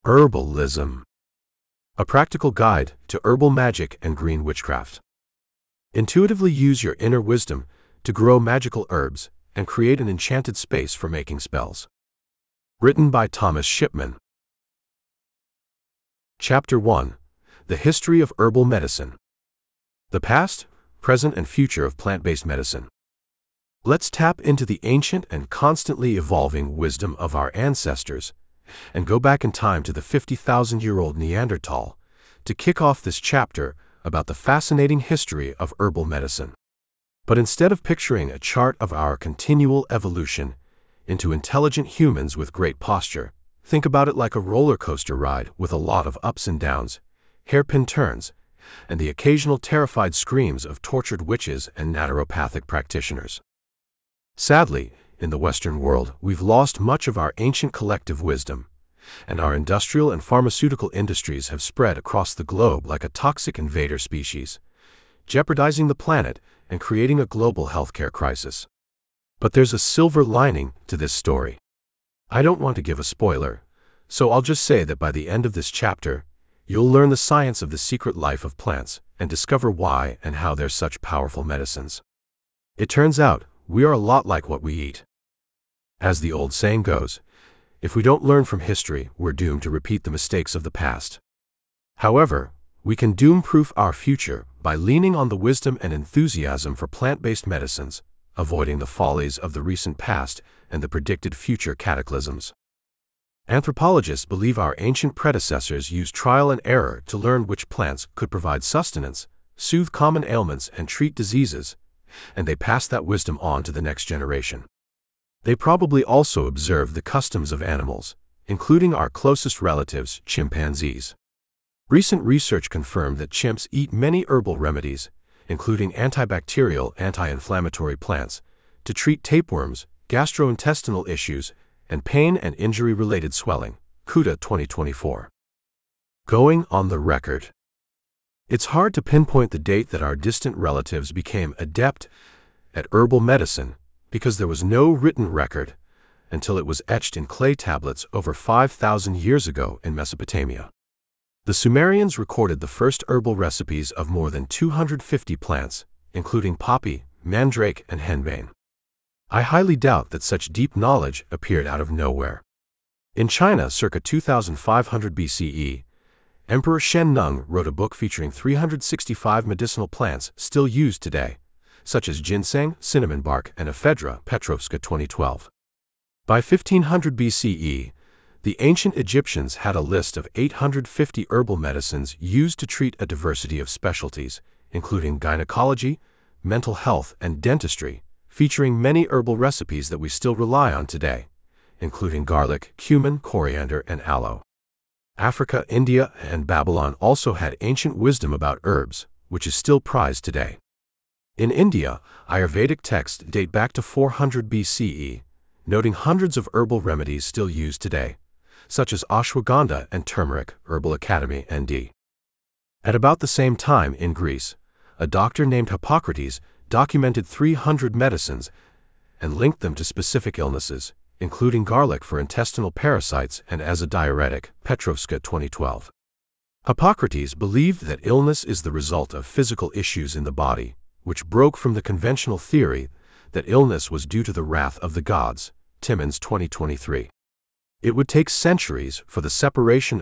Herbalism, a practical guide to herbal magic and green witchcraft. Intuitively use your inner wisdom to grow magical herbs and create an enchanted space for making spells. Written by Thomas Shipman. Chapter 1. The History of Herbal Medicine. The Past, Present, and Future of Plant-Based Medicine. Let's tap into the ancient and constantly evolving wisdom of our ancestors and go back in time to the 50,000-year-old Neanderthal to kick off this chapter about the fascinating history of herbal medicine. But instead of picturing a chart of our continual evolution into intelligent humans with great posture, think about it like a roller coaster ride with a lot of ups and downs, hairpin turns, and the occasional terrified screams of tortured witches and naturopathic practitioners. Sadly, in the Western world, we've lost much of our ancient collective wisdom, and our industrial and pharmaceutical industries have spread across the globe like a toxic invader species, jeopardizing the planet and creating a global healthcare crisis. But there's a silver lining to this story. I don't want to give a spoiler, so I'll just say that by the end of this chapter, you'll learn the science of the secret life of plants and discover why and how they're such powerful medicines. It turns out, we are a lot like what we eat. As the old saying goes, if we don't learn from history, we're doomed to repeat the mistakes of the past. However, we can doom-proof our future by leaning on the wisdom and enthusiasm for plant-based medicines, avoiding the follies of the recent past and the predicted future cataclysms. Anthropologists believe our ancient predecessors used trial and error to learn which plants could provide sustenance, soothe common ailments, and treat diseases, and they passed that wisdom on to the next generation. They probably also observed the customs of animals, including our closest relatives, chimpanzees. Recent research confirmed that chimps eat many herbal remedies, including antibacterial, anti-inflammatory plants, to treat tapeworms, gastrointestinal issues, and pain and injury-related swelling. Kuta 2024. Going on the record. It's hard to pinpoint the date that our distant relatives became adept at herbal medicine because there was no written record until it was etched in clay tablets over 5,000 years ago in Mesopotamia. The Sumerians recorded the first herbal recipes of more than 250 plants, including poppy, mandrake, and henbane. I highly doubt that such deep knowledge appeared out of nowhere. In China, circa 2500 BCE, Emperor Shen Nung wrote a book featuring 365 medicinal plants still used today, such as ginseng, cinnamon bark, and ephedra. Petrovska 2012. By 1500 BCE, the ancient Egyptians had a list of 850 herbal medicines used to treat a diversity of specialties, including gynecology, mental health, and dentistry, featuring many herbal recipes that we still rely on today, including garlic, cumin, coriander, and aloe. Africa, India, and Babylon also had ancient wisdom about herbs, which is still prized today. In India, Ayurvedic texts date back to 400 BCE, noting hundreds of herbal remedies still used today, such as ashwagandha and turmeric. Herbal Academy, ND. At about the same time in Greece, a doctor named Hippocrates documented 300 medicines and linked them to specific illnesses, including garlic for intestinal parasites and as a diuretic. Petrovska 2012. Hippocrates believed that illness is the result of physical issues in the body, which broke from the conventional theory that illness was due to the wrath of the gods. Timmins 2023. It would take centuries for the separation